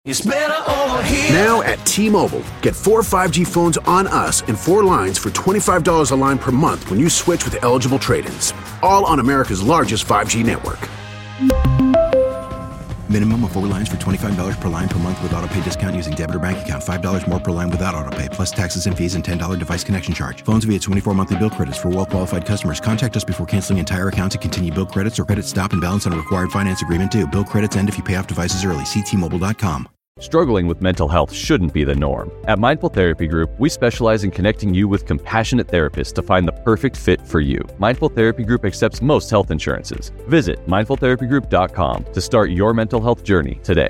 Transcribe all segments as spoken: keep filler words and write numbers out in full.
It's better over here. Now at T-Mobile, get four five G phones on us and four lines for twenty-five dollars a line per month when you switch with eligible trade-ins. All on America's largest five G network. Minimum of four lines for twenty-five dollars per line per month with autopay discount using debit or bank account. five dollars more per line without autopay, plus taxes and fees and ten dollars device connection charge. Phones via twenty-four monthly bill credits for well-qualified customers. Contact us before canceling entire account to continue bill credits or credit stop and balance on a required finance agreement due. Bill credits end if you pay off devices early. See T Mobile dot com. Struggling with mental health shouldn't be the norm. At Mindful Therapy Group, we specialize in connecting you with compassionate therapists to find the perfect fit for you. Mindful Therapy Group accepts most health insurances. Visit mindful therapy group dot com to start your mental health journey today.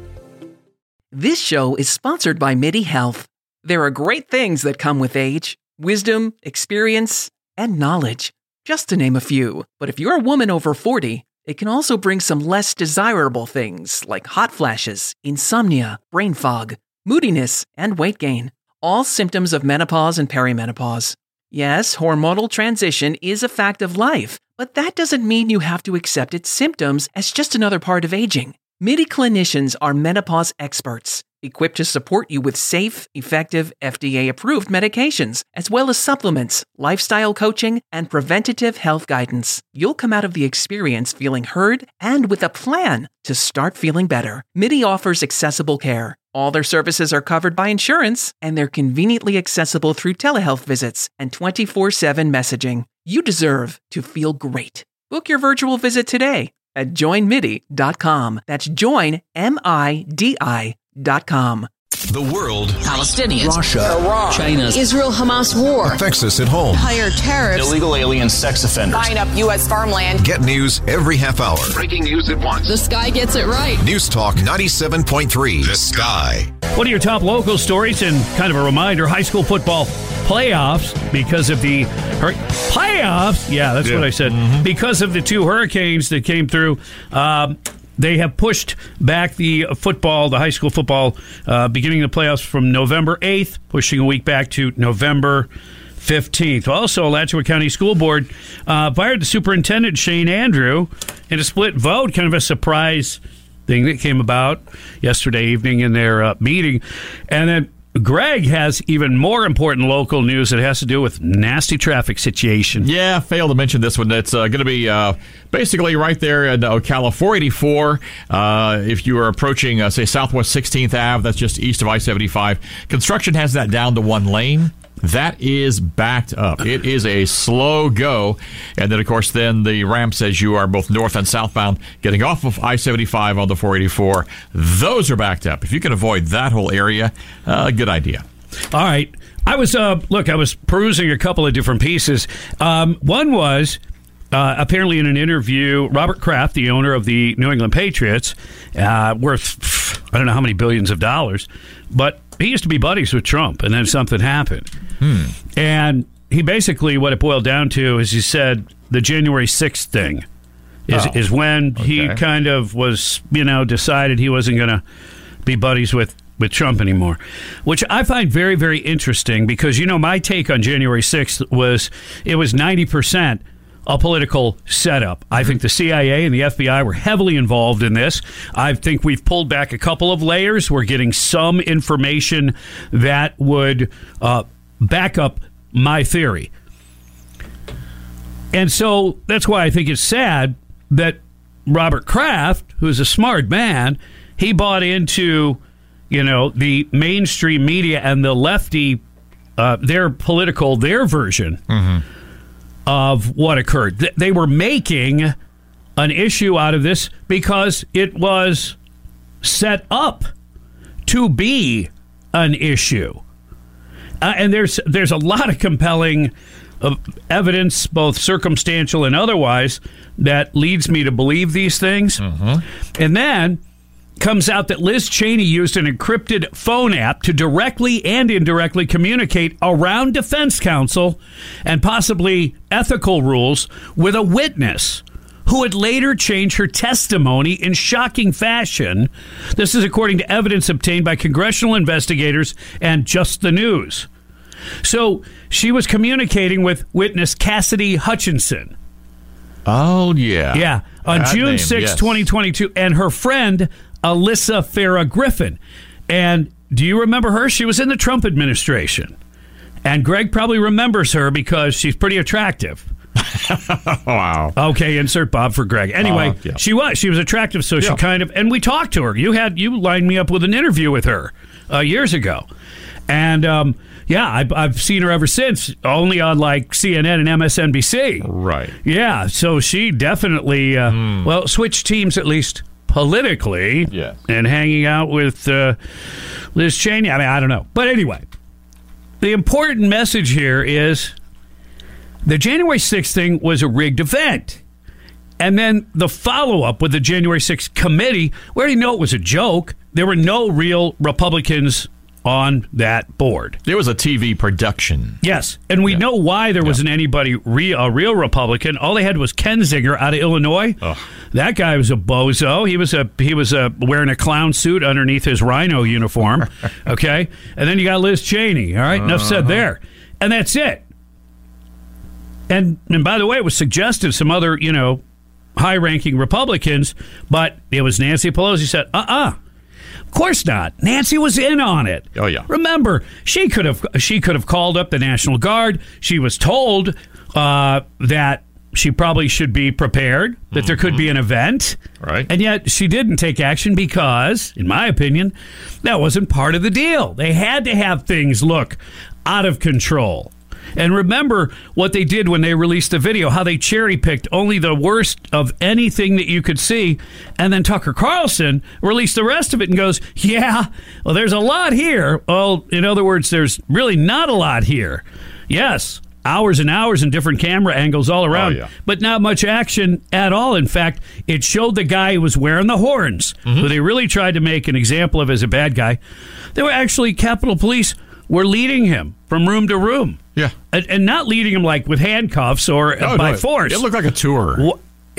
This show is sponsored by MIDI Health. There are great things that come with age: wisdom, experience, and knowledge, just to name a few. But if you're a woman over forty, it can also bring some less desirable things like hot flashes, insomnia, brain fog, moodiness, and weight gain. All symptoms of menopause and perimenopause. Yes, hormonal transition is a fact of life, but that doesn't mean you have to accept its symptoms as just another part of aging. MIDI clinicians are menopause experts, equipped to support you with safe, effective, F D A-approved medications, as well as supplements, lifestyle coaching, and preventative health guidance. You'll come out of the experience feeling heard and with a plan to start feeling better. MIDI offers accessible care. All their services are covered by insurance, and they're conveniently accessible through telehealth visits and twenty-four seven messaging. You deserve to feel great. Book your virtual visit today at join midi dot com. That's join, M I D I dot com. The world, Palestinians, Russia, Iran, China, Israel-Hamas war, affects us at home. higher tariffs, illegal alien sex offenders, buying up U S farmland. Get news every half hour. Breaking news at once. The Sky gets it right. News Talk ninety-seven point three. The Sky. One of your top local stories, and kind of a reminder, high school football playoffs because of the hur- playoffs. Yeah, that's yeah. what I said. Mm-hmm. Because of the two hurricanes that came through. Um, They have pushed back the football, the high school football, uh, beginning the playoffs from November eighth, pushing a week back to November fifteenth. Also, Alachua County School Board uh, fired the superintendent, Shane Andrew, in a split vote, kind of a surprise thing that came about yesterday evening in their uh, meeting. And then Greg has even more important local news that has to do with nasty traffic situation. Yeah, failed to mention this one. It's uh, going to be uh, basically right there in Ocala, four eighty-four. Uh, if you are approaching, uh, say, Southwest sixteenth Avenue, that's just east of I seventy-five. Construction has that down to one lane. That is backed up. It is a slow go. And then, of course, then the ramps as you are both north and southbound getting off of I seventy-five on the four eighty-four. Those are backed up. If you can avoid that whole area, uh, good idea. All right. I was, uh, look, I was perusing a couple of different pieces. Um, one was... Uh, apparently in an interview, Robert Kraft, the owner of the New England Patriots, uh, worth, I don't know how many billions of dollars, but he used to be buddies with Trump, and then something happened. Hmm. And he basically, what it boiled down to is he said the January sixth thing is, oh, is when okay. he kind of was, you know, decided he wasn't going to be buddies with with Trump anymore, which I find very, very interesting because, you know, my take on January sixth was it was ninety percent a political setup. I think the C I A and the F B I were heavily involved in this. I think we've pulled back a couple of layers. We're getting some information that would uh, back up my theory. And so that's why I think it's sad that Robert Kraft, who's a smart man, he bought into, you know, the mainstream media and the lefty, uh, their political, their version mm-hmm. of what occurred. They were making an issue out of this because it was set up to be an issue. Uh, and there's there's a lot of compelling uh, evidence, both circumstantial and otherwise, that leads me to believe these things. Mm-hmm. And then comes out that Liz Cheney used an encrypted phone app to directly and indirectly communicate around defense counsel and possibly ethical rules with a witness who would later change her testimony in shocking fashion. This is according to evidence obtained by congressional investigators and Just the News. So she was communicating with witness Cassidy Hutchinson. Oh, yeah. Yeah. On that June name, sixth, yes. twenty twenty-two. And her friend Alyssa Farah Griffin. And do you remember her? She was in the Trump administration. And Greg probably remembers her because she's pretty attractive. Wow. Okay, insert Bob for Greg. Anyway, Uh, yeah. she was. She was attractive, so Yeah. she kind of... And we talked to her. You had you lined me up with an interview with her uh, years ago. And, um, yeah, I've, I've seen her ever since, only on, like, C N N and M S N B C. Right. Yeah, so she definitely, uh, Mm. well, switched teams at least politically. Yes. And hanging out with uh, Liz Cheney. I mean, I don't know. But anyway, the important message here is the January sixth thing was a rigged event. And then the follow-up with the January sixth committee, we already know it was a joke. There were no real Republicans on that board. It was a T V production. Yes, and we Yeah. know why there wasn't anybody, real, a real Republican. All they had was Ken Zinger out of Illinois. Ugh. That guy was a bozo. He was a he was a, wearing a clown suit underneath his rhino uniform. Okay, and then you got Liz Cheney. All right, enough said there, and that's it. And and by the way, it was suggested some other you know high-ranking Republicans, but it was Nancy Pelosi said, uh-uh. Of course not. Nancy was in on it. Oh, yeah. Remember, she could have she could have called up the National Guard. She was told uh, that she probably should be prepared, that mm-hmm. there could be an event. Right. And yet she didn't take action because, in my opinion, that wasn't part of the deal. They had to have things look out of control. And remember what they did when they released the video, how they cherry-picked only the worst of anything that you could see. And then Tucker Carlson released the rest of it and goes, yeah, well, there's a lot here. Well, in other words, there's really not a lot here. Yes, hours and hours and different camera angles all around, oh, yeah. but not much action at all. In fact, it showed the guy who was wearing the horns, mm-hmm. who they really tried to make an example of as a bad guy. They were actually, Capitol Police were leading him from room to room. Yeah. And, and not leading him like with handcuffs or Oh, by no, force. It looked like a tour. Wh-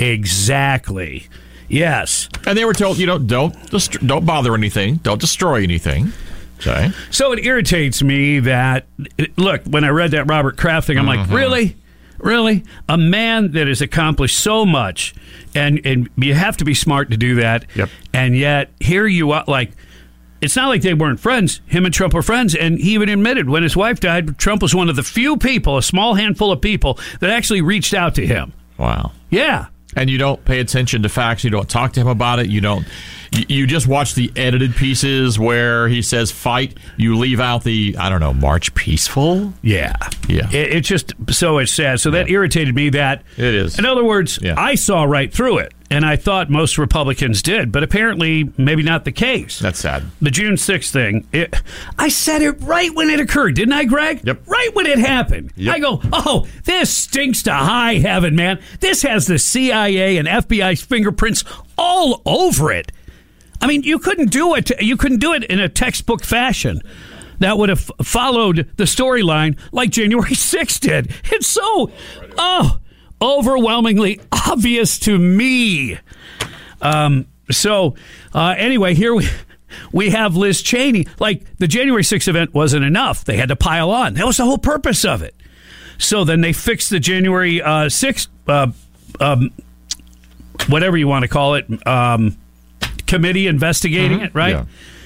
exactly. Yes. And they were told, you know, don't dest- don't bother anything. Don't destroy anything. Okay. So it irritates me that, look, when I read that Robert Kraft thing, I'm Mm-hmm. like, really? Really? A man that has accomplished so much, and, and you have to be smart to do that. Yep. And yet, here you are, like, it's not like they weren't friends. Him and Trump were friends, and he even admitted when his wife died, Trump was one of the few people, a small handful of people, that actually reached out to him. Wow. Yeah. And you don't pay attention to facts. You don't talk to him about it. You don't. You, you just watch the edited pieces where he says fight. You leave out the, I don't know, march peaceful. Yeah. Yeah. It, it's just so it's sad. So that yeah. irritated me that. It is. In other words, yeah. I saw right through it. And I thought most Republicans did, but apparently maybe not the case. That's sad. The June sixth thing, it, I said it right when it occurred, didn't I, Greg? Yep. Right when it happened. Yep. I go, oh, this stinks to high heaven, man. This has the C I A and F B I's fingerprints all over it. I mean, you couldn't do it. You couldn't do it in a textbook fashion that would have followed the storyline like January sixth did. It's so, oh, overwhelmingly obvious to me. Um, so, uh, anyway, here we we have Liz Cheney. Like, the January sixth event wasn't enough. They had to pile on. That was the whole purpose of it. So then they fixed the January uh, sixth, uh, um, whatever you want to call it, um, committee investigating mm-hmm. it, right? Yeah.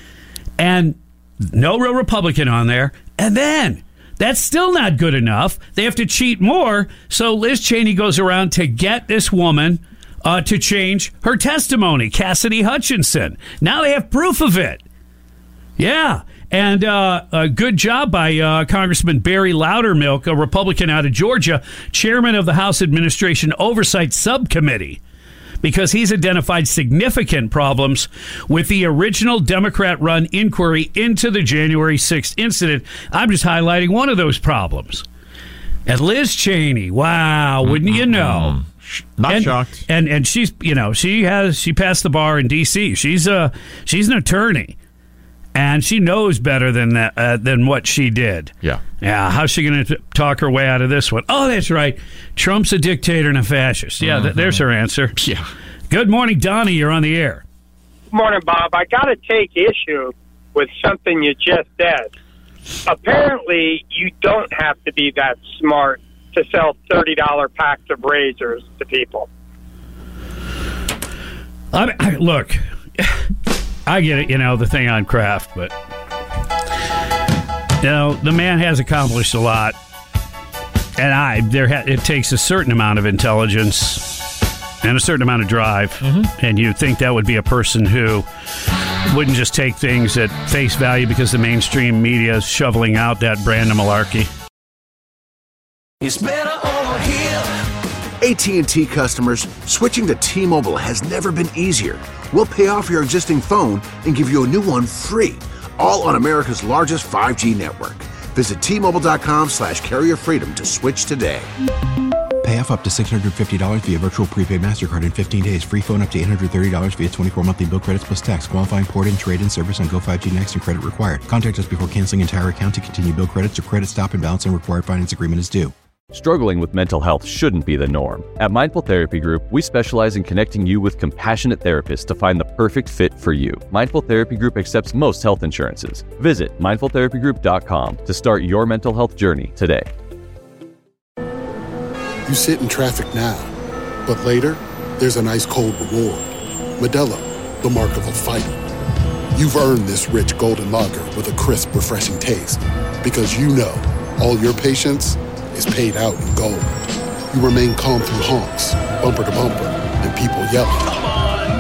And no real Republican on there. And then that's still not good enough. They have to cheat more. So Liz Cheney goes around to get this woman uh, to change her testimony, Cassidy Hutchinson. Now they have proof of it. Yeah. And uh, a good job by uh, Congressman Barry Loudermilk, a Republican out of Georgia, chairman of the House Administration Oversight Subcommittee, because he's identified significant problems with the original Democrat-run inquiry into the January sixth incident. I'm just highlighting one of those problems. And Liz Cheney, wow, wouldn't you know? Not and, shocked. And and she's, you know, she has she passed the bar in D C. She's a she's an attorney, and she knows better than that uh, than what she did. Yeah. Yeah, how's she going to talk her way out of this one? Oh, that's right. Trump's a dictator and a fascist. Yeah, mm-hmm. th- there's her answer. Yeah. Good morning, Donnie. You're on the air. Good morning, Bob. I got to take issue with something you just said. Apparently, you don't have to be that smart to sell thirty dollars packs of razors to people. I mean, I, look, I get it, you know, the thing on Kraft, but, you know, the man has accomplished a lot. And I, there, ha- it takes a certain amount of intelligence and a certain amount of drive. Mm-hmm. And you'd think that would be a person who wouldn't just take things at face value because the mainstream media is shoveling out that brand of malarkey. It's better over here. A T and T customers, switching to T-Mobile has never been easier. We'll pay off your existing phone and give you a new one free, all on America's largest five G network. Visit T-Mobile.com slash carrier freedom to switch today. Pay off up to six hundred fifty dollars via virtual prepaid MasterCard in fifteen days. Free phone up to eight hundred thirty dollars via twenty-four monthly bill credits plus tax. Qualifying port-in, trade-in service on Go five G Next and credit required. Contact us before canceling entire account to continue bill credits or credit stop and balance on required finance agreement is due. Struggling with mental health shouldn't be the norm. At Mindful Therapy Group, we specialize in connecting you with compassionate therapists to find the perfect fit for you. Mindful Therapy Group accepts most health insurances. Visit mindful therapy group dot com to start your mental health journey today. You sit in traffic now, but later, there's an ice-cold reward. Modelo, the mark of a fighter. You've earned this rich golden lager with a crisp, refreshing taste. Because you know, all your patience is paid out in gold. You remain calm through honks, bumper to bumper, and people yelling. Come on,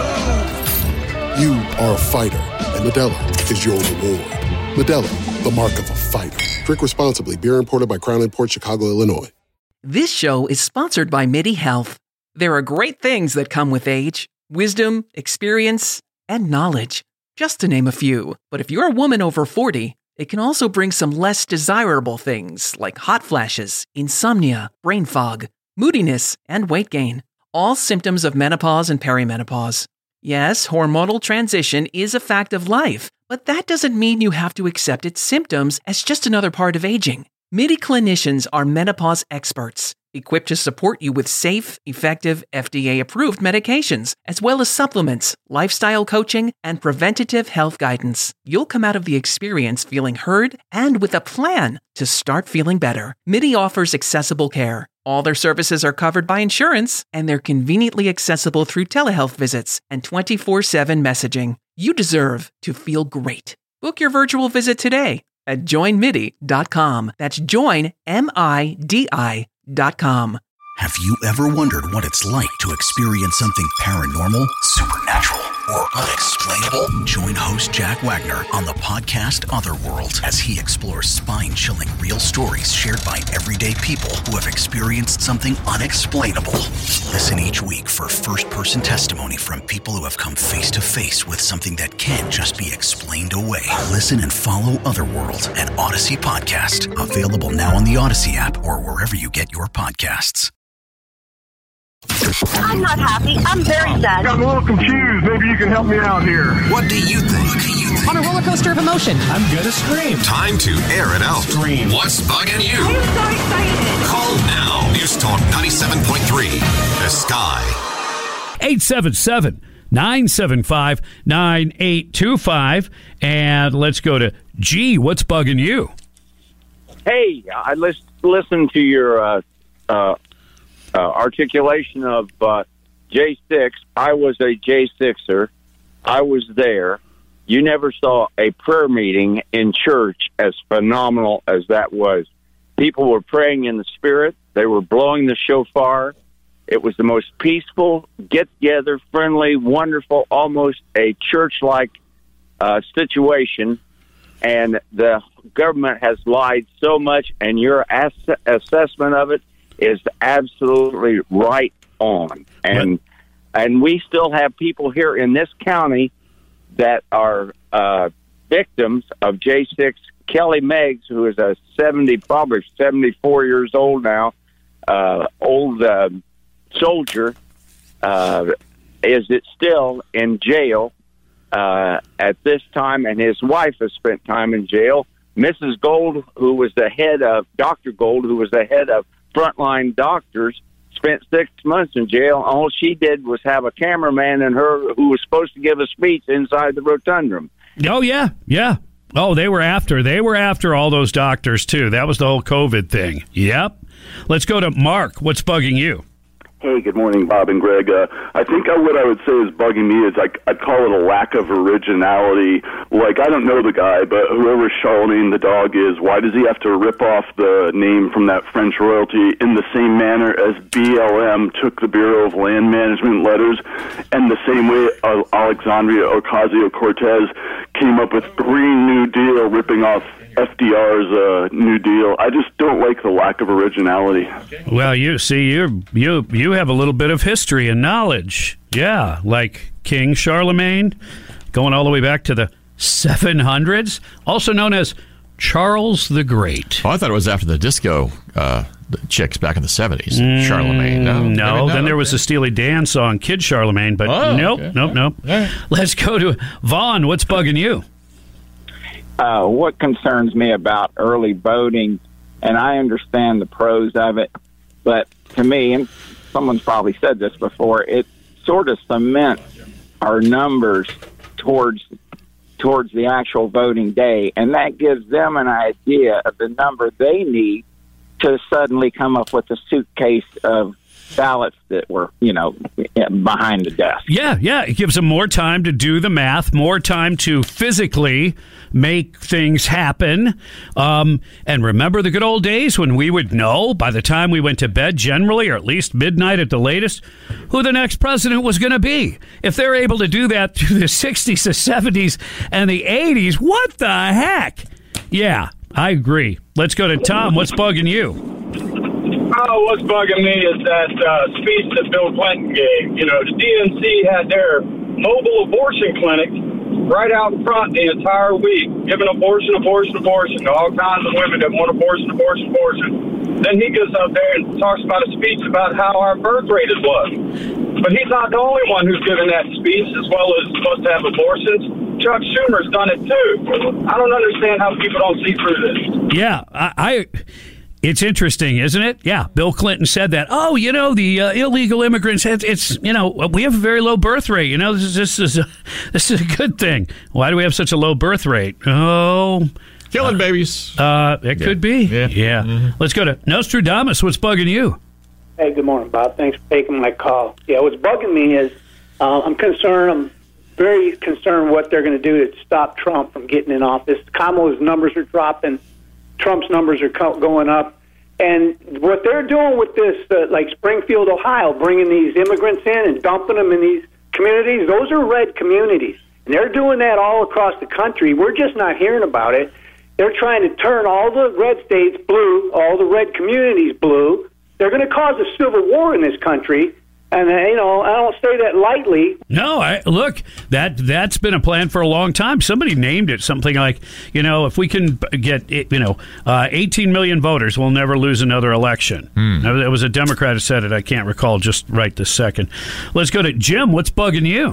move! You are a fighter, and Modelo is your reward. Modelo, the mark of a fighter. Drink responsibly. Beer imported by Crown Imports, Chicago, Illinois. This show is sponsored by MIDI Health. There are great things that come with age. Wisdom, experience, and knowledge. Just to name a few. But if you're a woman over forty, it can also bring some less desirable things like hot flashes, insomnia, brain fog, moodiness, and weight gain. All symptoms of menopause and perimenopause. Yes, hormonal transition is a fact of life, but that doesn't mean you have to accept its symptoms as just another part of aging. MIDI clinicians are menopause experts, equipped to support you with safe, effective, F D A-approved medications, as well as supplements, lifestyle coaching, and preventative health guidance. You'll come out of the experience feeling heard and with a plan to start feeling better. MIDI offers accessible care. All their services are covered by insurance, and they're conveniently accessible through telehealth visits and twenty-four seven messaging. You deserve to feel great. Book your virtual visit today at join midi dot com. That's join, M I D I dot com. Have you ever wondered what it's like to experience something paranormal, supernatural, or unexplainable? Join host Jack Wagner on the podcast Otherworld as he explores spine-chilling real stories shared by everyday people who have experienced something unexplainable. Listen each week for first-person testimony from people who have come face-to-face with something that can't just be explained away. Listen and follow Otherworld, an Odyssey podcast, available now on the Odyssey app or wherever you get your podcasts. I'm not happy. I'm very sad. I'm a little confused. Maybe you can help me out here. What do you think? On a roller coaster of emotion. I'm gonna scream. Time to air it out. Scream. What's bugging you? I'm so excited. Call now. News Talk ninety-seven point three. The Sky. eight seven seven, nine seven five, nine eight two five. And let's go to G. What's bugging you? Hey, I list, listened to your uh, uh, uh, articulation of uh, J six. I was a J sixer. I was there. You never saw a prayer meeting in church as phenomenal as that was. People were praying in the Spirit. They were blowing the shofar. It was the most peaceful, get-together, friendly, wonderful, almost a church-like uh, situation. And the government has lied so much, and your ass- assessment of it is absolutely right on. And what? And we still have people here in this county that are uh, victims of J six. Kelly Meggs, who is a seventy, probably seventy-four years old now, uh, old uh, soldier, uh, is it still in jail uh, at this time, and his wife has spent time in jail. Missus Gold, who was the head of, Doctor Gold, who was the head of Frontline Doctors, spent six months in jail. All she did was have a cameraman and her who was supposed to give a speech inside the rotundum. Oh, yeah, yeah. Oh, they were after. They were after all those doctors, too. That was the whole COVID thing. Yep. Let's go to Mark. What's bugging you? Hey, good morning, Bob and Greg. Uh, I think I, what I would say is bugging me is like I'd call it a lack of originality. Like, I don't know the guy, but whoever Charlemagne the dog is, why does he have to rip off the name from that French royalty in the same manner as B L M took the Bureau of Land Management letters, and the same way uh, Alexandria Ocasio-Cortez came up with Green New Deal, ripping off F D R's uh, New Deal? I just don't like the lack of originality. Well, you see, you you you have a little bit of history and knowledge. Yeah, like King Charlemagne, going all the way back to the seven hundreds, also known as Charles the Great. Oh, I thought it was after the disco uh, the chicks back in the seventies. Mm, Charlemagne. No, no. no Then there okay. was the Steely Dan song, Kid Charlemagne, but oh, nope, okay. nope, nope. Right. Let's go to Vaughn. What's bugging you? Uh, what concerns me about early voting, and I understand the pros of it, but to me, and someone's probably said this before, it sort of cements our numbers towards towards the actual voting day, and that gives them an idea of the number they need to suddenly come up with a suitcase of ballots that were, you know, behind the desk. Yeah, yeah. It gives them more time to do the math, more time to physically make things happen. Um, and remember the good old days when we would know by the time we went to bed, generally, or at least midnight at the latest, who the next president was going to be. If they're able to do that through the sixties, the seventies, and the eighties, what the heck? Yeah, I agree. Let's go to Tom. What's bugging you? Oh, what's bugging me is that uh, speech that Bill Clinton gave. You know, the D N C had their mobile abortion clinic right out in front the entire week, giving abortion, abortion, abortion to all kinds of women that want abortion, abortion, abortion. Then he gets up there and talks about a speech about how our birth rate is low. But he's not the only one who's given that speech, as well as supposed to have abortions. Chuck Schumer's done it too. I don't understand how people don't see through this. Yeah, I... I It's interesting, isn't it? Yeah, Bill Clinton said that. Oh, you know, the uh, illegal immigrants, it's, it's, you know, we have a very low birth rate. You know, this is, this is, a, this is a good thing. Why do we have such a low birth rate? Oh. Killing uh, babies. Uh, it yeah. could be. Yeah. yeah. Mm-hmm. Let's go to Nostradamus. What's bugging you? Hey, good morning, Bob. Thanks for taking my call. Yeah, what's bugging me is uh, I'm concerned. I'm very concerned what they're going to do to stop Trump from getting in office. Kamala's numbers are dropping. Trump's numbers are co- going up. And what they're doing with this, uh, like Springfield, Ohio, bringing these immigrants in and dumping them in these communities, those are red communities. And they're doing that all across the country. We're just not hearing about it. They're trying to turn all the red states blue, all the red communities blue. They're going to cause a civil war in this country. And, uh, you know, I don't say that lightly. No, I, look, that, that's been a plan for a long time. Somebody named it something like, you know, if we can get, you know, uh, eighteen million voters, we'll never lose another election. Mm. Now, it was a Democrat who said it. I can't recall just right this second. Let's go to Jim. What's bugging you?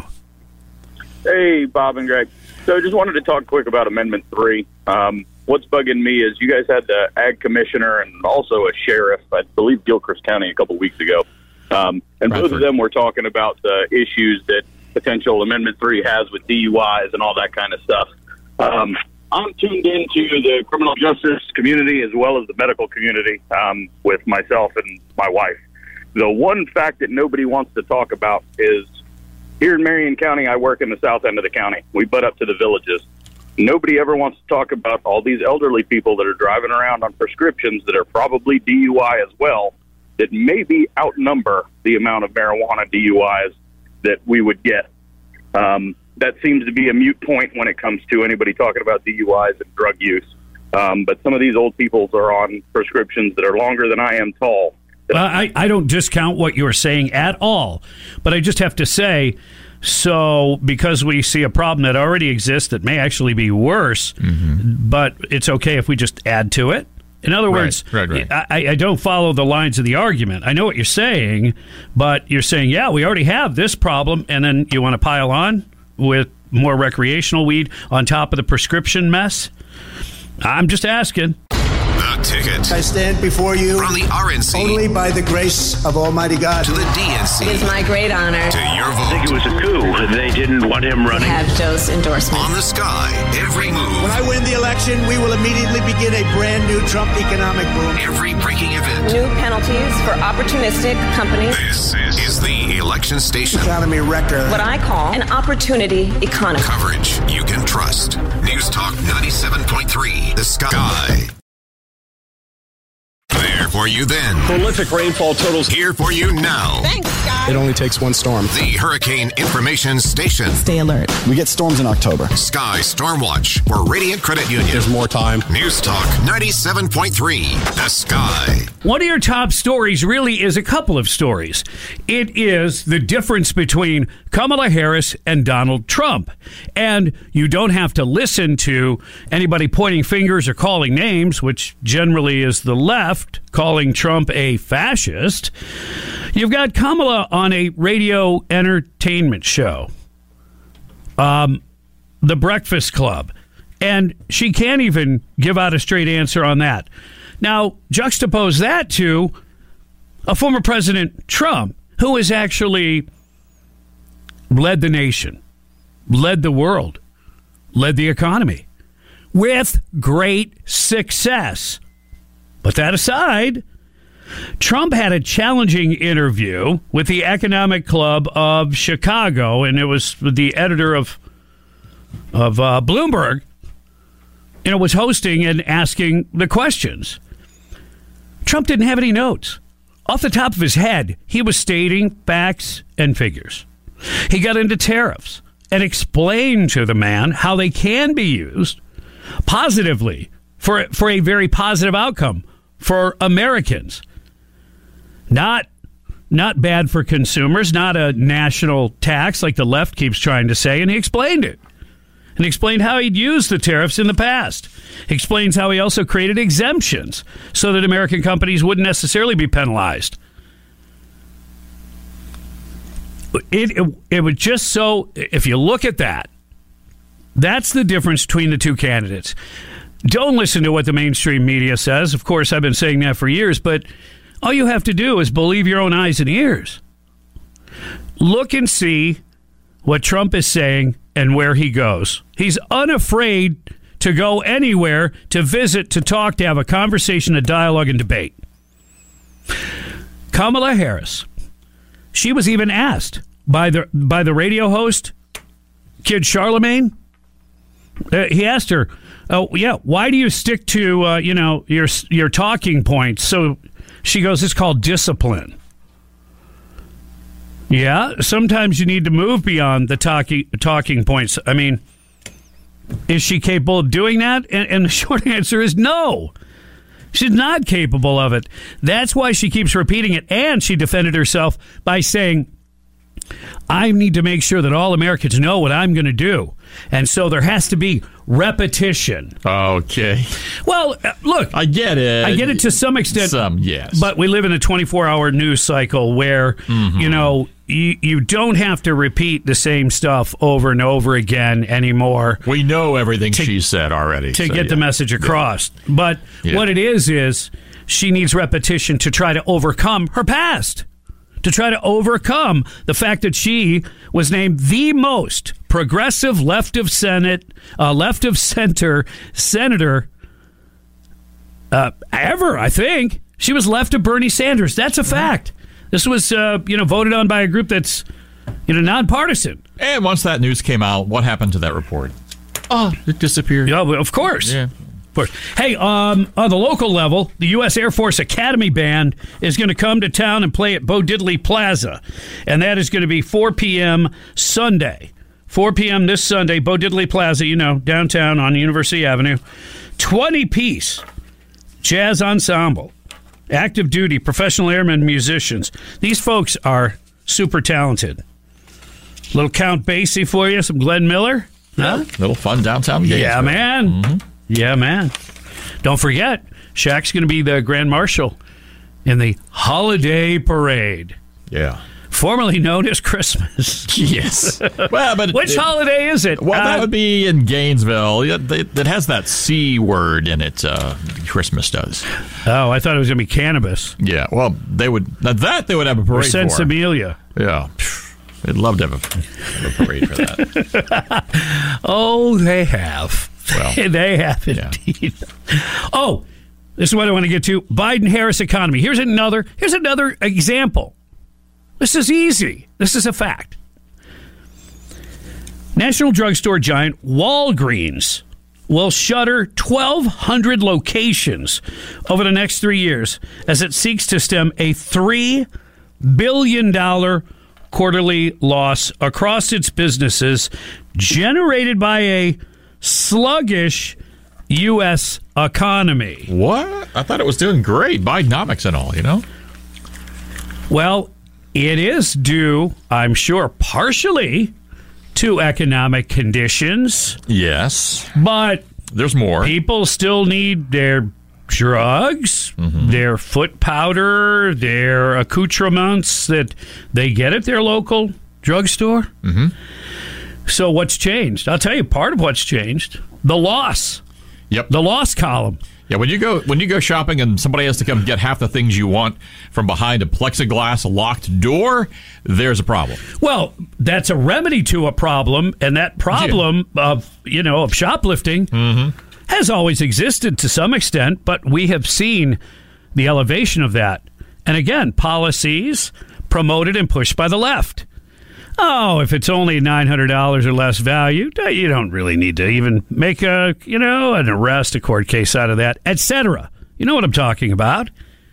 Hey, Bob and Greg. So I just wanted to talk quick about Amendment three. Um, what's bugging me is you guys had the ag commissioner and also a sheriff, I believe Gilchrist County, a couple weeks ago. Um, and both of them were talking about the issues that potential Amendment three has with D U Is and all that kind of stuff. Um, I'm tuned into the criminal justice community as well as the medical community um, with myself and my wife. The one fact that nobody wants to talk about is here in Marion County, I work in the south end of the county. We butt up to the villages. Nobody ever wants to talk about all these elderly people that are driving around on prescriptions that are probably D U I as well, that maybe outnumber the amount of marijuana D U Is that we would get. Um, that seems to be a moot point when it comes to anybody talking about D U Is and drug use. Um, but some of these old people are on prescriptions that are longer than I am tall. Well, I, I don't discount what you're saying at all, but I just have to say, so because we see a problem that already exists that may actually be worse, mm-hmm. but it's okay if we just add to it? In other words, right, right, right. I, I don't follow the lines of the argument. I know what you're saying, but you're saying, yeah, we already have this problem, and then you want to pile on with more recreational weed on top of the prescription mess? I'm just asking. The ticket. I stand before you from the R N C only by the grace of Almighty God to the D N C. It's my great honor to your vote. I think it was a coup. They didn't want him running. Have Joe's endorsement. On the Sky, every move. When I win the election, we will immediately begin a brand new Trump economic boom. Every breaking event. New penalties for opportunistic companies. This is, is the election station. Economy wrecker. What I call an opportunity economy. Coverage you can trust. News Talk ninety-seven point three, The Sky. There for you then. Prolific rainfall totals. Here for you now. Thanks, guys. It only takes one storm. The Hurricane Information Station. Stay alert. We get storms in October. Sky Stormwatch for Radiant Credit Union. There's more time. News Talk ninety-seven point three, The Sky. One of your top stories really is a couple of stories. It is the difference between Kamala Harris and Donald Trump. And you don't have to listen to anybody pointing fingers or calling names, which generally is the left, calling Trump a fascist. You've got Kamala on a radio entertainment show, um, The Breakfast Club, and she can't even give out a straight answer on that. Now, juxtapose that to a former President Trump, who has actually led the nation, led the world, led the economy with great success. But that aside, Trump had a challenging interview with the Economic Club of Chicago, and it was the editor of of uh, Bloomberg, you know, was hosting and asking the questions. Trump didn't have any notes. Off the top of his head, he was stating facts and figures. He got into tariffs and explained to the man how they can be used positively for, for a very positive outcome for Americans. Not, not bad for consumers, not a national tax like the left keeps trying to say, and he explained it. And he explained how he'd used the tariffs in the past. He explains how he also created exemptions so that American companies wouldn't necessarily be penalized. It, it, it was just so, if you look at that, that's the difference between the two candidates. Don't listen to what the mainstream media says. Of course, I've been saying that for years, but all you have to do is believe your own eyes and ears. Look and see what Trump is saying and where he goes. He's unafraid to go anywhere, to visit, to talk, to have a conversation, a dialogue, and debate. Kamala Harris, she was even asked by the by the radio host, Kid Charlemagne. Uh, he asked her, "Oh yeah, why do you stick to uh, you know your your talking points?" So she goes, "It's called discipline." Yeah, sometimes you need to move beyond the talking talking points. I mean, is she capable of doing that? And, and the short answer is no. She's not capable of it. That's why she keeps repeating it. And she defended herself by saying, I need to make sure that all Americans know what I'm going to do. And so there has to be repetition. Okay. Well, uh, look. I get it. I get it to some extent. Some, yes. But we live in a twenty-four hour news cycle where, mm-hmm. you know, you, you don't have to repeat the same stuff over and over again anymore. We know everything to, she said already. To so, get yeah. the message across. Yeah. But yeah. what it is, is she needs repetition to try to overcome her past. To try to overcome the fact that she was named the most progressive left of Senate, uh, left of center senator uh, ever, I think. She was left of Bernie Sanders. That's a fact. This was, uh, you know, voted on by a group that's, you know, nonpartisan. And once that news came out, what happened to that report? Oh, it disappeared. Yeah, of course. Yeah. Of course. Hey, um, on the local level, the U S Air Force Academy Band is going to come to town and play at Bo Diddley Plaza. And that is going to be four p.m. Sunday. four p.m. this Sunday, Bo Diddley Plaza, you know, downtown on University Avenue. twenty-piece jazz ensemble. Active duty, professional airmen, musicians. These folks are super talented. Little Count Basie for you, some Glenn Miller. Huh? Little fun downtown games. Yeah, man. Mm-hmm. Yeah, man. Don't forget, Shaq's going to be the Grand Marshal in the Holiday Parade. Yeah. formerly known as Christmas. Yes. Well, but Which it, holiday is it? Well, Uh, that would be in Gainesville. It, it, it has that C word in it. Uh, Christmas does. Oh, I thought it was going to be cannabis. Yeah. Well, they would now that they would have a Or parade for. Sensibilia. Yeah. They'd love to have a, have a parade for that. Oh, they have. Well, they have indeed. Oh, this is what I want to get to. Biden-Harris economy. Here's another. Here's another example. This is easy. This is a fact. National drugstore giant Walgreens will shutter twelve hundred locations over the next three years as it seeks to stem a three billion dollars quarterly loss across its businesses generated by a sluggish U S economy. What? I thought it was doing great. Bidenomics and all, you know? Well, it is due, I'm sure, partially to economic conditions. Yes. But there's more. People still need their drugs, mm-hmm. their foot powder, their accoutrements that they get at their local drugstore. Mm-hmm. So what's changed? I'll tell you part of what's changed. The loss. Yep. The loss column. Yeah, when you go when you go shopping and somebody has to come get half the things you want from behind a plexiglass locked door, there's a problem. Well, that's a remedy to a problem, and that problem yeah. of you know of shoplifting mm-hmm. has always existed to some extent, but we have seen the elevation of that. And again, policies promoted and pushed by the left. Oh, if it's only nine hundred dollars or less value, you don't really need to even make a, you know, an arrest, a court case out of that, et cetera. You know what I'm talking about.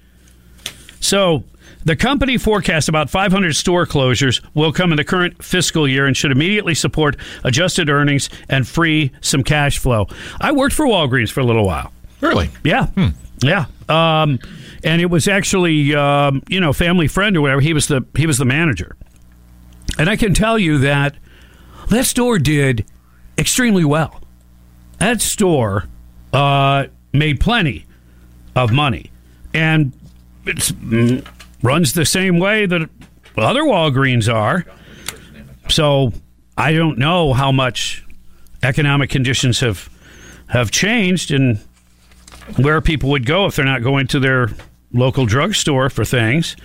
So the company forecasts about five hundred store closures will come in the current fiscal year and should immediately support adjusted earnings and free some cash flow. I worked for Walgreens for a little while. Really? Yeah. Hmm. Yeah. Um, and it was actually, um, you know, family friend or whatever. He was the he was the manager. And I can tell you that that store did extremely well. That store uh, made plenty of money. And it mm, runs the same way that other Walgreens are. So I don't know how much economic conditions have have changed and where people would go if they're not going to their local drugstore for things.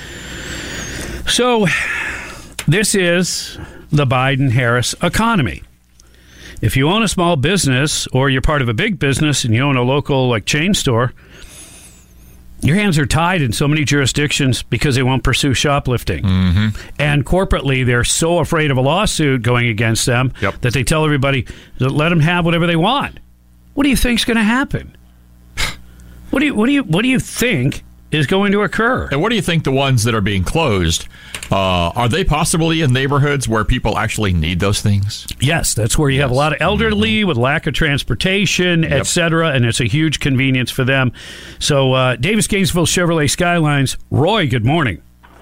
So this is the Biden-Harris economy. If you own a small business or you're part of a big business and you own a local like chain store, your hands are tied in so many jurisdictions because they won't pursue shoplifting. Mm-hmm. And corporately, they're so afraid of a lawsuit going against them yep. that they tell everybody to let them have whatever they want. What do you think's going to happen? What do you what do you what do you think is going to occur? And what do you think the ones that are being closed, uh, are they possibly in neighborhoods where people actually need those things? Yes, that's where you yes. have a lot of elderly mm-hmm. with lack of transportation, yep. et cetera, and it's a huge convenience for them. So, uh, Davis Gainesville Chevrolet Skylines. Roy, good morning.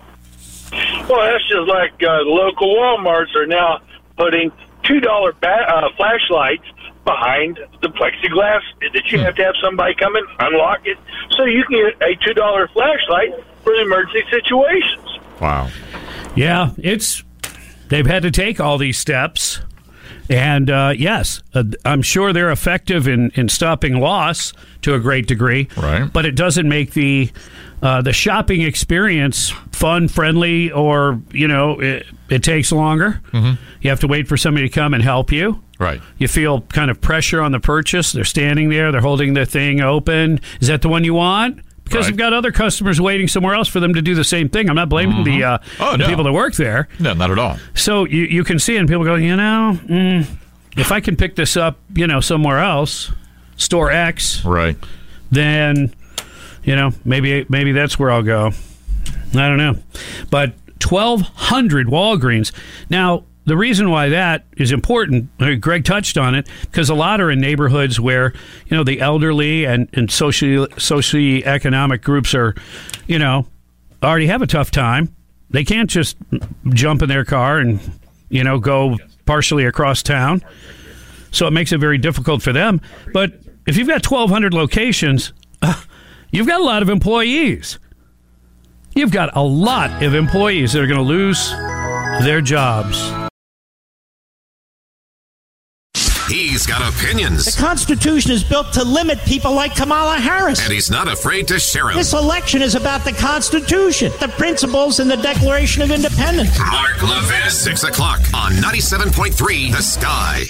Well, that's just like uh, local Walmarts are now putting two dollar ba- uh, flashlights behind the plexiglass that you have to have somebody come and unlock it so you can get a two dollar flashlight for emergency situations. Wow. Yeah, it's they've had to take all these steps. And, uh, yes, uh, I'm sure they're effective in, in stopping loss to a great degree. Right. But it doesn't make the uh, the shopping experience fun, friendly, or, you know, it, it takes longer. Mm-hmm. You have to wait for somebody to come and help you. Right. You feel kind of pressure on the purchase. They're standing there. They're holding the thing open. Is that the one you want? Because right. you've got other customers waiting somewhere else for them to do the same thing. I'm not blaming mm-hmm. the, uh, oh, the no. people that work there. No, not at all. So you, you can see it and people go, you know, mm, if I can pick this up, you know, somewhere else, store X, right, then, you know, maybe maybe that's where I'll go. I don't know. But twelve hundred Walgreens. Now, the reason why that is important, Greg touched on it, because a lot are in neighborhoods where, you know, the elderly and, and socio socioeconomic groups are, you know, already have a tough time. They can't just jump in their car and, you know, go partially across town. So it makes it very difficult for them. But if you've got twelve hundred locations, uh, you've got a lot of employees. you've got a lot of employees that are going to lose their jobs. He's got opinions. The Constitution is built to limit people like Kamala Harris. And he's not afraid to share them. This election is about the Constitution, the principles, and the Declaration of Independence. Mark Levin, six o'clock on ninety-seven point three The Sky.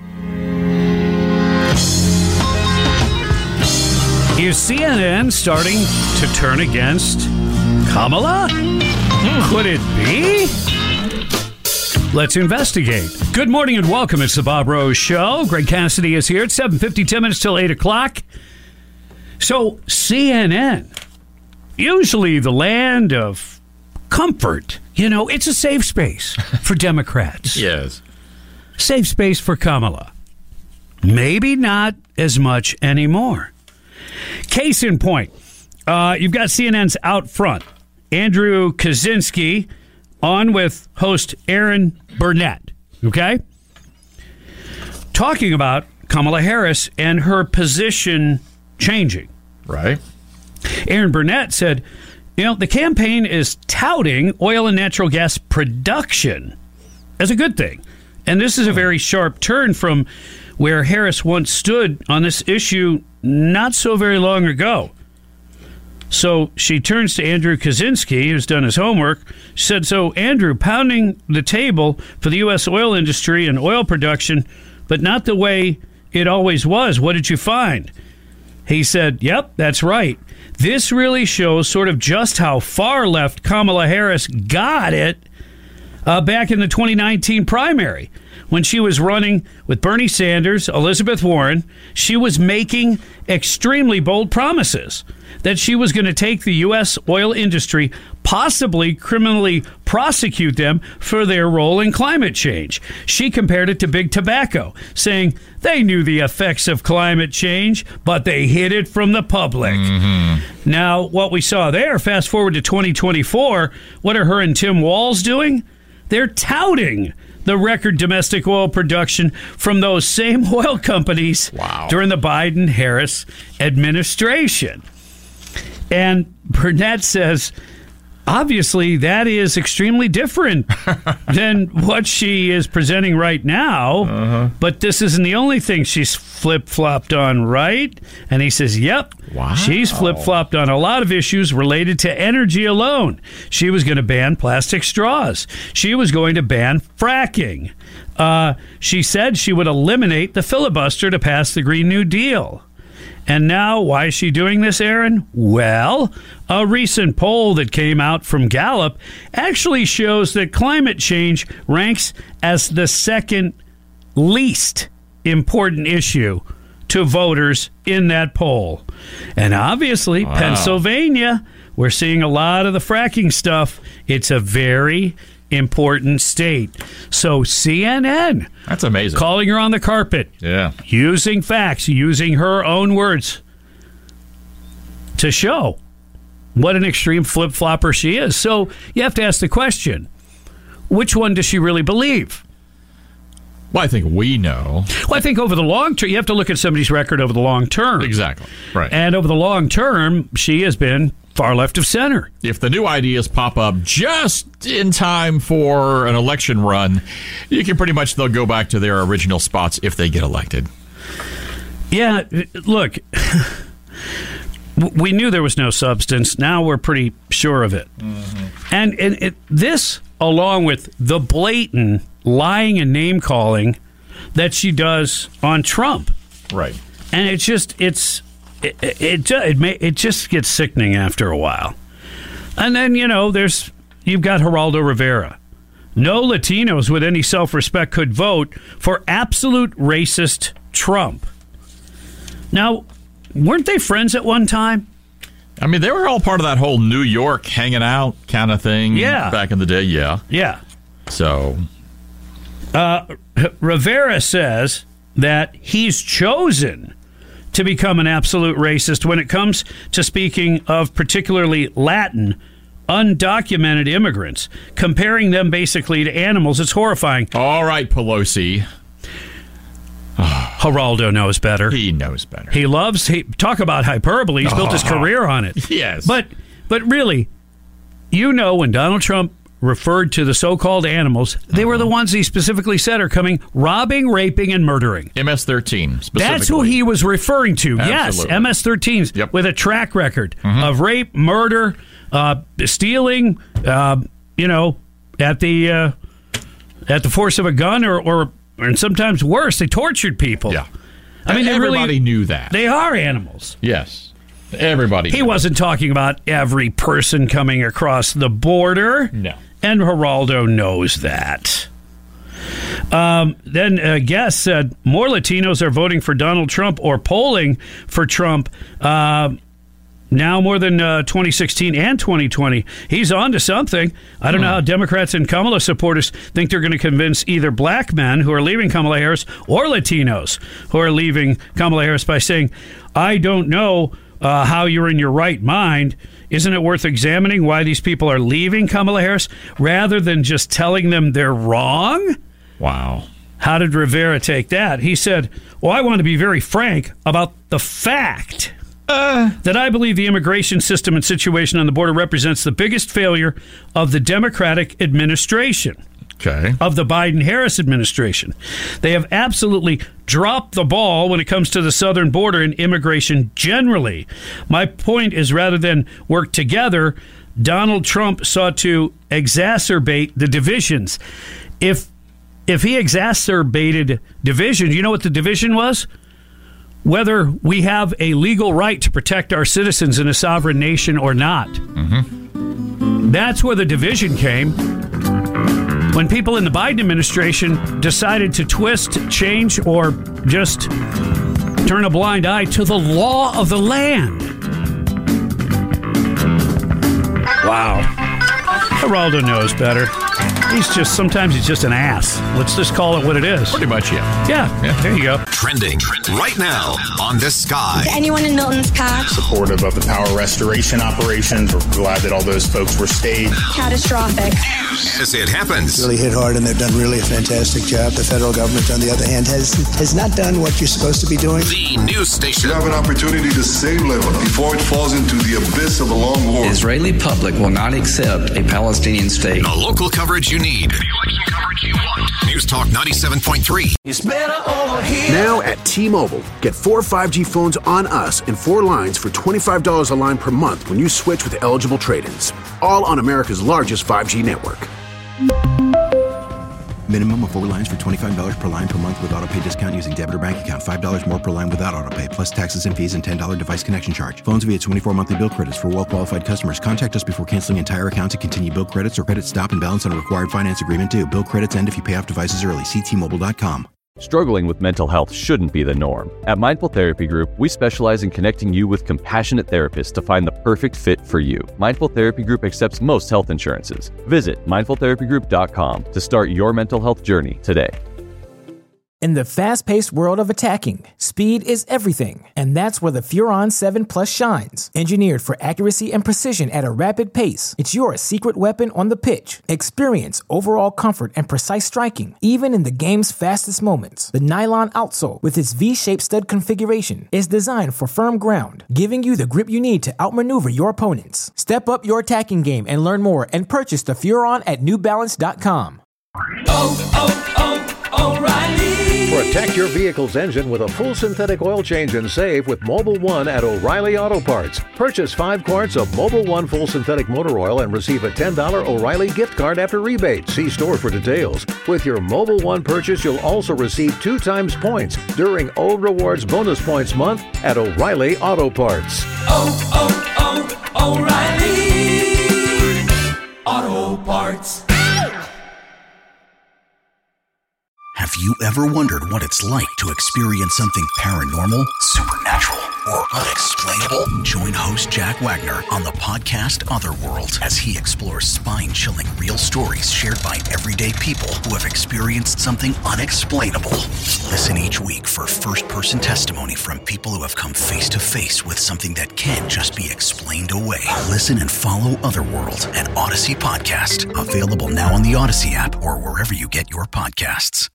Is C N N starting to turn against Kamala? Hmm. Could it be? Let's investigate. Good morning and welcome. It's the Bob Rose Show. Greg Cassidy is here at seven fifty, ten minutes till eight o'clock. So, C N N, usually the land of comfort. You know, it's a safe space for Democrats. Yes. Safe space for Kamala. Maybe not as much anymore. Case in point, uh, you've got C N N's Out Front. Andrew Kaczynski on with host Aaron Burnett, okay? Talking about Kamala Harris and her position changing. Right. Aaron Burnett said, you know, the campaign is touting oil and natural gas production as a good thing. And this is a very sharp turn from where Harris once stood on this issue not so very long ago. So she turns to Andrew Kaczynski, who's done his homework. She said, so Andrew, pounding the table for the U S oil industry and oil production, but not the way it always was. What did you find? He said, yep, that's right. This really shows sort of just how far left Kamala Harris got it uh, back in the twenty nineteen primary. When she was running with Bernie Sanders, Elizabeth Warren, she was making extremely bold promises that she was going to take the U S oil industry, possibly criminally prosecute them for their role in climate change. She compared it to big tobacco, saying they knew the effects of climate change, but they hid it from the public. Mm-hmm. Now, what we saw there, fast forward to twenty twenty-four, what are her and Tim Walz doing? They're touting the record domestic oil production from those same oil companies wow. during the Biden-Harris administration. And Burnett says, obviously, that is extremely different than what she is presenting right now. Uh-huh. But this isn't the only thing she's flip-flopped on, right? And he says, yep, wow. she's flip-flopped on a lot of issues related to energy alone. She was going to ban plastic straws. She was going to ban fracking. Uh, she said she would eliminate the filibuster to pass the Green New Deal. And now, why is she doing this, Aaron? Well, a recent poll that came out from Gallup actually shows that climate change ranks as the second least important issue to voters in that poll. And obviously, wow. Pennsylvania, we're seeing a lot of the fracking stuff. It's a very important state. So C N N. That's amazing. Calling her on the carpet. Yeah. Using facts, using her own words to show what an extreme flip-flopper she is. So you have to ask the question, which one does she really believe? Well, I think we know. Well, I think over the long term, you have to look at somebody's record over the long term. Exactly. Right. And over the long term, she has been far left of center. If the new ideas pop up just in time for an election run, you can pretty much, they'll go back to their original spots if they get elected. Yeah, look, we knew there was no substance. Now we're pretty sure of it. Mm-hmm. And, and it, this, along with the blatant lying and name-calling that she does on Trump. Right. And it's just, it's... It it it, may, it just gets sickening after a while. And then, you know, there's you've got Geraldo Rivera. No Latinos with any self-respect could vote for absolute racist Trump. Now, weren't they friends at one time? I mean, they were all part of that whole New York hanging out kind of thing yeah. back in the day, yeah. Yeah. So... Uh, Rivera says that he's chosen to become an absolute racist when it comes to speaking of particularly Latin, undocumented immigrants, comparing them basically to animals. It's horrifying. All right, Pelosi. Geraldo knows better. He knows better. He loves, he, talk about hyperbole. He's oh, built his career on it. Yes. But, but really, you know, when Donald Trump referred to the so-called animals, they were the ones he specifically said are coming, robbing, raping, and murdering. M S thirteen, specifically. That's who he was referring to. Absolutely. Yes, M S thirteens Yep. with a track record Mhm. of rape, murder, uh, stealing, uh, you know, at the uh, at the force of a gun, or, or and sometimes worse, they tortured people. Yeah. I mean, they everybody really, knew that. They are animals. Yes. Everybody. He knew. wasn't talking about every person coming across the border. No. And Geraldo knows that. Um, then uh, guest said more Latinos are voting for Donald Trump or polling for Trump uh, now more than uh, twenty sixteen and twenty twenty. He's on to something. I don't know how Democrats and Kamala supporters think they're going to convince either black men who are leaving Kamala Harris or Latinos who are leaving Kamala Harris by saying, I don't know uh, how you're in your right mind. Isn't it worth examining why these people are leaving Kamala Harris rather than just telling them they're wrong? Wow. How did Rivera take that? He said, well, I want to be very frank about the fact uh, that I believe the immigration system and situation on the border represents the biggest failure of the Democratic administration. Okay. Of the Biden-Harris administration. They have absolutely dropped the ball when it comes to the southern border and immigration generally. My point is, rather than work together, Donald Trump sought to exacerbate the divisions. If if he exacerbated divisions, you know what the division was? Whether we have a legal right to protect our citizens in a sovereign nation or not. Mm-hmm. That's where the division came. When people in the Biden administration decided to twist, change, or just turn a blind eye to the law of the land. Wow. Geraldo knows better. He's just, sometimes he's just an ass. Let's just call it what it is. Pretty much, yeah. Yeah, yeah. There you go. Trending right now on The Sky. Is anyone in Milton's car? Supportive of the power restoration operations. We're glad that all those folks were stayed. Catastrophic. As it happens. Really hit hard, and they've done really a fantastic job. The federal government, on the other hand, has has not done what you're supposed to be doing. The news station. You have an opportunity to save Lebanon before it falls into the abyss of a long war. Israeli public will not accept a Palestinian state. The local coverage you need. The election coverage you want. News Talk ninety-seven point three. It's better over here. Now at T-Mobile, get four five G phones on us and four lines for twenty-five dollars a line per month when you switch with eligible trade-ins. All on America's largest five G network. Minimum of four lines for twenty-five dollars per line per month with autopay discount using debit or bank account. five dollars more per line without autopay, plus taxes and fees and ten dollars device connection charge. Phones via twenty-four monthly bill credits for well-qualified customers. Contact us before canceling entire account to continue bill credits or credit stop and balance on a required finance agreement due. Bill credits end if you pay off devices early. See T Mobile dot com. Struggling with mental health shouldn't be the norm. At Mindful Therapy Group, we specialize in connecting you with compassionate therapists to find the perfect fit for you. Mindful Therapy Group accepts most health insurances. Visit mindful therapy group dot com to start your mental health journey today. In the fast-paced world of attacking, speed is everything, and that's where the Furon seven Plus shines. Engineered for accuracy and precision at a rapid pace, it's your secret weapon on the pitch. Experience overall comfort and precise striking, even in the game's fastest moments. The nylon outsole, with its V-shaped stud configuration, is designed for firm ground, giving you the grip you need to outmaneuver your opponents. Step up your attacking game and learn more and purchase the Furon at new balance dot com. Oh, oh, oh, O'Reilly. Protect your vehicle's engine with a full synthetic oil change and save with Mobil one at O'Reilly Auto Parts. Purchase five quarts of Mobil one full synthetic motor oil and receive a ten dollars O'Reilly gift card after rebate. See store for details. With your Mobil one purchase, you'll also receive two times points during O Rewards Bonus Points Month at O'Reilly Auto Parts. Oh, oh, oh, O'Reilly Auto Parts. Have you ever wondered what it's like to experience something paranormal, supernatural, or unexplainable? Join host Jack Wagner on the podcast Otherworld as he explores spine-chilling real stories shared by everyday people who have experienced something unexplainable. Listen each week for first-person testimony from people who have come face-to-face with something that can't just be explained away. Listen and follow Otherworld, an Odyssey podcast, available now on the Odyssey app or wherever you get your podcasts.